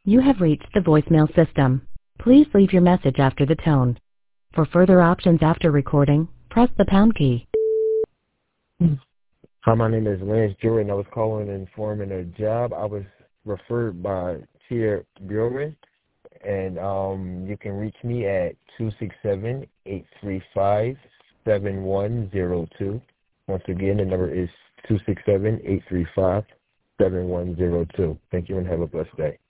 You have reached the voicemail system. Please leave your message after the tone. For further options after recording, press the pound key. Hi, my name is Lance Jordan. I was calling and informing a job. I was referred by Tia Buren, and you can reach me at 267-835-7102. Once again, the number is 267-835-7102. Thank you and have a blessed day.